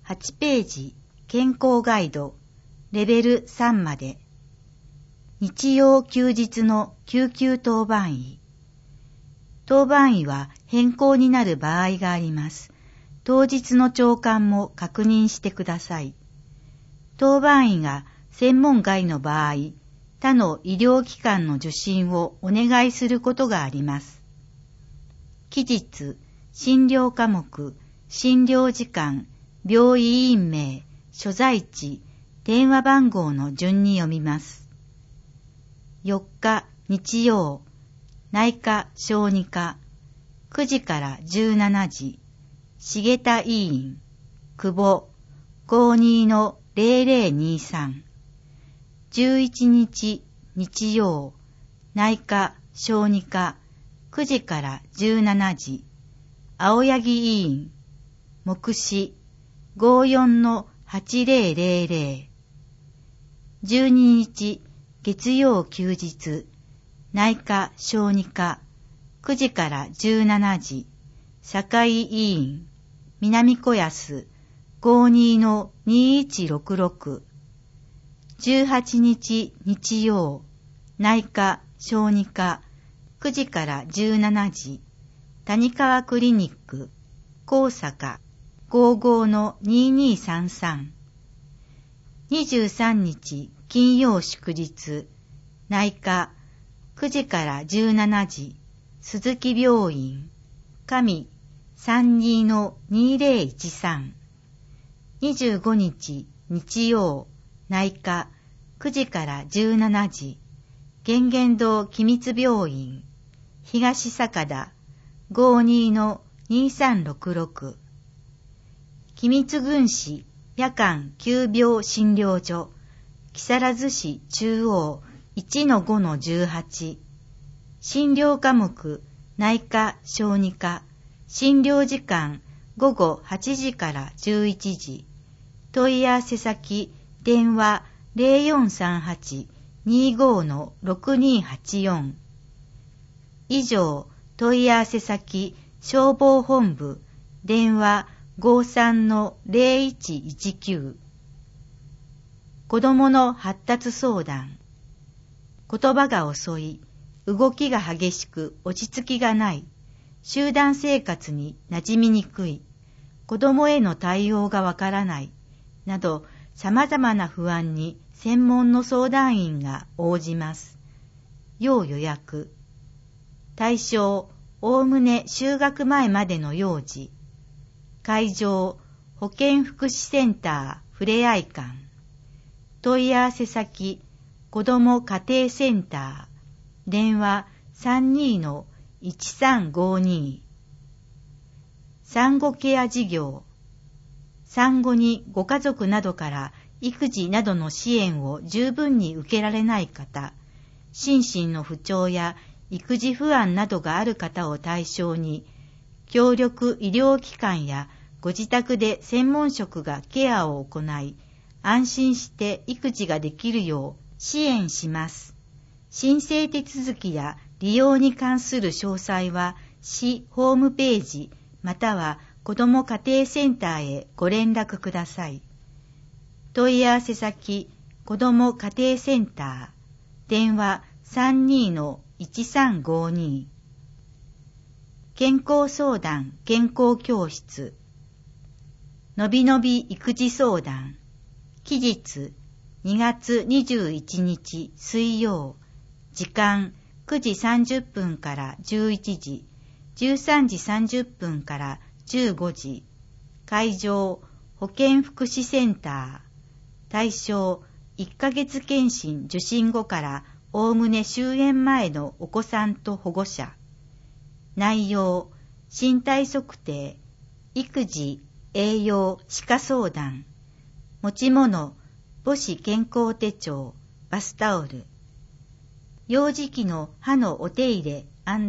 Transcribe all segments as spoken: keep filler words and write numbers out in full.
はちページ健康ガイドレベルさんまで。日曜休日の救急当番医。当番医は変更になる場合があります。当日の朝刊も確認してください。当番医が専門外の場合、他の医療機関の受診をお願いすることがあります。期日、診療科目、診療時間、病院員名、所在地、電話番号の順に読みます。よっか日曜、内科小児科、くじからじゅうしちじ、重田医院、久保、ごじゅうにのぜろぜろにさん。じゅういちにち日曜、内科小児科、くじからじゅうしちじ、青柳医院、目視、ごじゅうよんのはちぜろぜろぜろ。じゅうににち月曜休日、内科小児科、くじからじゅうしちじ、堺医院、南小安、ごじゅうにのにいちろくろく。じゅうはちにち日曜、内科小児科、くじからじゅうしちじ、谷川クリニック、高坂、ごじゅうごのににさんさん。にじゅうさんにち金曜祝日、内科、くじからじゅうしちじ、鈴木病院、上さんじゅうにのにぜろいちさん。にじゅうごにち日曜、内科、くじからじゅうしちじ、源現堂機密病院、東坂田、ごじゅうにのにさんろくろく。機密軍師夜間急病診療所、木更津市中央 いちのごのじゅうはち。診療科目、内科小児科、診療時間ごごはちじからじゅういちじ。問い合わせ先、電話 ゼロよんさんはち にごのろくにはちよん。以上、問い合わせ先、消防本部、電話 ごさんのぜろいちいちきゅう。子どもの発達相談。言葉が遅い、動きが激しく落ち着きがない、集団生活に馴染みにくい、子どもへの対応がわからない、など様々な不安に専門の相談員が応じます。要予約。対象、おおむね就学前までの幼児。会場、保健福祉センターふれあい館。問い合わせ先、子ども家庭センター。電話 さんにのいちさんごに。産後ケア事業。産後にご家族などから育児などの支援を十分に受けられない方、心身の不調や育児不安などがある方を対象に、協力医療機関やご自宅で専門職がケアを行い、安心して育児ができるよう支援します。申請手続きや利用に関する詳細は市ホームページまたは子ども家庭センターへご連絡ください。問い合わせ先、子ども家庭センター、電話 さんにのいちさんごに。健康相談健康教室。のびのび育児相談。期日にがつにじゅういちにち水曜。時間くじさんじゅっぷんからじゅういちじ、じゅうさんじさんじゅっぷんからじゅうごじ。会場、保健福祉センター。対象、いっかげつ検診受診後からおおむね終園前のお子さんと保護者。内容、身体測定、育児、栄養、歯科相談。持ち物、母子健康手帳、バスタオル。幼児期の歯のお手入れ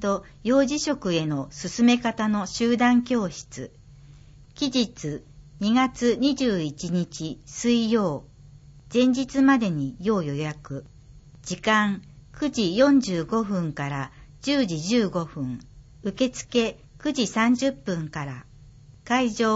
&幼児食への進め方の集団教室。期日にがつにじゅういちにち水曜。前日までに要予約。時間くじよんじゅうごふんからじゅうじじゅうごふん。受付くじさんじゅっぷんから。会場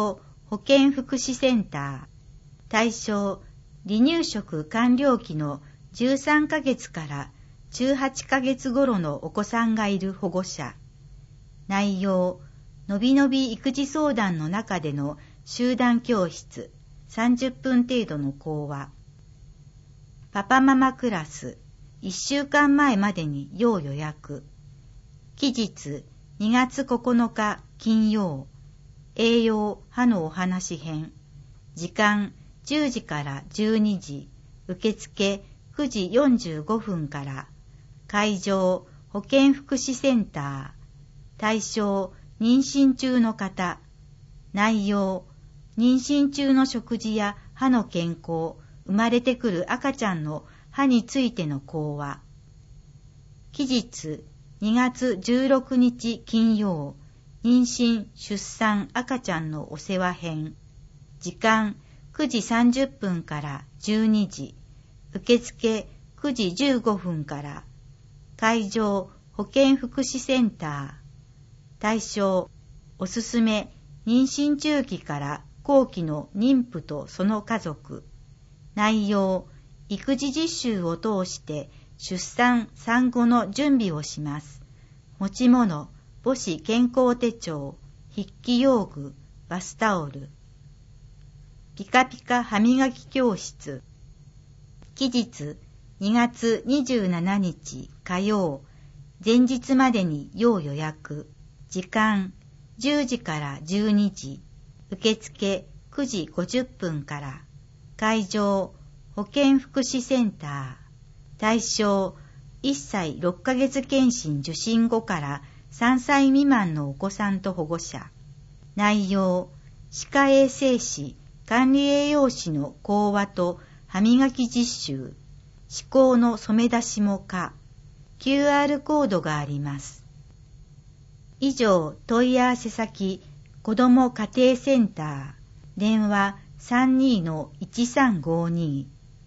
保健福祉センター。対象、離乳食完了期のじゅうさんかげつからじゅうはちかげつ頃のお子さんがいる保護者。内容、のびのび育児相談の中での集団教室、さんじゅっぷん程度の講話。パパママクラス、いっしゅうかんまえまでに要予約。期日、にがつここのか金曜。栄養歯のお話編。時間、じゅうじからじゅうにじ。受付、くじよんじゅうごふんから。会場、保健福祉センター。対象、妊娠中の方。内容、妊娠中の食事や歯の健康、生まれてくる赤ちゃんの歯についての講話。期日、にがつじゅうろくにち金曜。妊娠、出産、赤ちゃんのお世話編。時間、くじさんじゅっぷんからじゅうにじ。受付、くじじゅうごふんから。会場、保健福祉センター。対象、おすすめ、妊娠中期から後期の妊婦とその家族。内容、育児実習を通して出産産後の準備をします。持ち物、母子健康手帳、筆記用具、バスタオル。ピカピカ歯磨き教室。期日、にがつにじゅうしちにち火曜。前日までに要予約。時間、じゅうじからじゅうにじ。受付、くじごじゅっぷんから。会場、保健福祉センター。対象、いっさいろっかげつ検診受診後からさんさい未満のお子さんと保護者。内容、歯科衛生士、管理栄養士の講話と歯磨き実習。歯垢の染め出しも可。キューアール コードがあります。以上、問い合わせ先、子ども家庭センター、電話 さんにーのいちさんごに。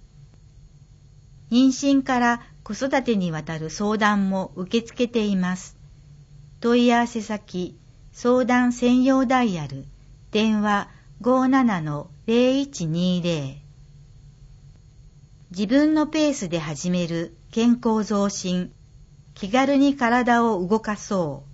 妊娠から子育てにわたる相談も受け付けています。問い合わせ先、相談専用ダイヤル、電話 ごーななのぜろいちにーぜろ。自分のペースで始める健康増進、気軽に体を動かそう。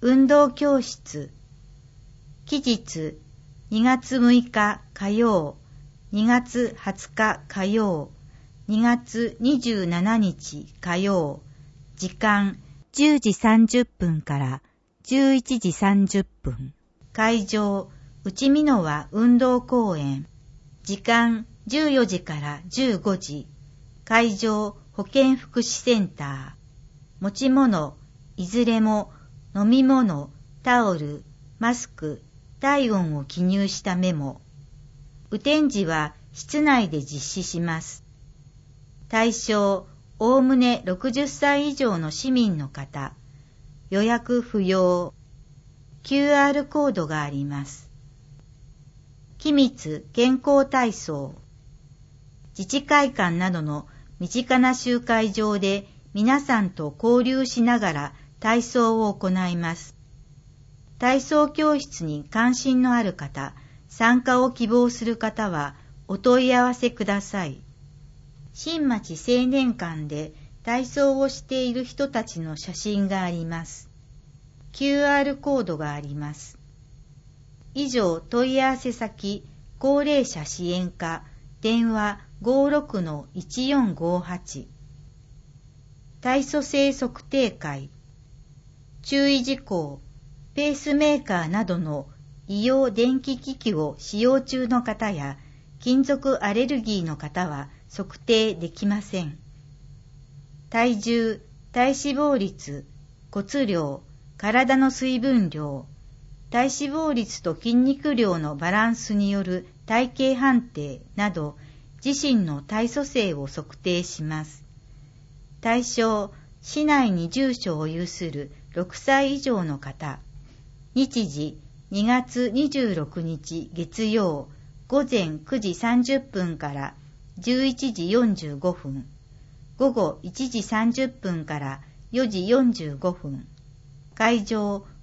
運動教室。期日、にがつむいか火曜、にがつはつか火曜、にがつにじゅうしちにち火曜。時間、じゅうじさんじゅっぷんからじゅういちじさんじゅっぷん。会場、内美濃和運動公園。時間、じゅうよじからじゅうごじ。会場、保健福祉センター。持ち物、いずれも飲み物、タオル、マスク、体温を記入したメモ。雨天時は室内で実施します。対象、おおむねろくじゅっさい以上の市民の方。予約不要。キューアール コードがあります。機密健康体操。自治会館などの身近な集会場で皆さんと交流しながら体操を行います。体操教室に関心のある方、参加を希望する方はお問い合わせください。新町青年館で体操をしている人たちの写真があります。キューアール コードがあります。以上、問い合わせ先、高齢者支援課、電話 ごーろくのいちよんごはち。体組成測定会。注意事項、ペースメーカーなどの医用電気機器を使用中の方や金属アレルギーの方は測定できません。体重、体脂肪率、骨量、体の水分量、体脂肪率と筋肉量のバランスによる体型判定など自身の体組成を測定します。対象、市内に住所を有するろくさい以上の方。日時、にがつにじゅうろくにち月曜、ごぜんくじさんじゅっぷんからじゅういちじよんじゅうごふん、ごごいちじさんじゅっぷんからよじよんじゅうごふん。会場、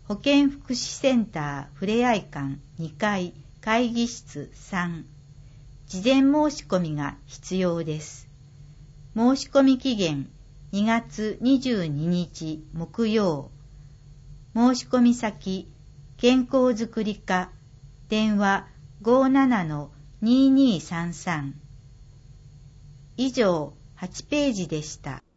保健福祉センターふれあい館にかい会議室さん。事前申し込みが必要です。申し込み期限にがつにじゅうににち木曜。申し込み先、健康づくり課、電話 ごーななのにーにーさんさん。以上はちページでした。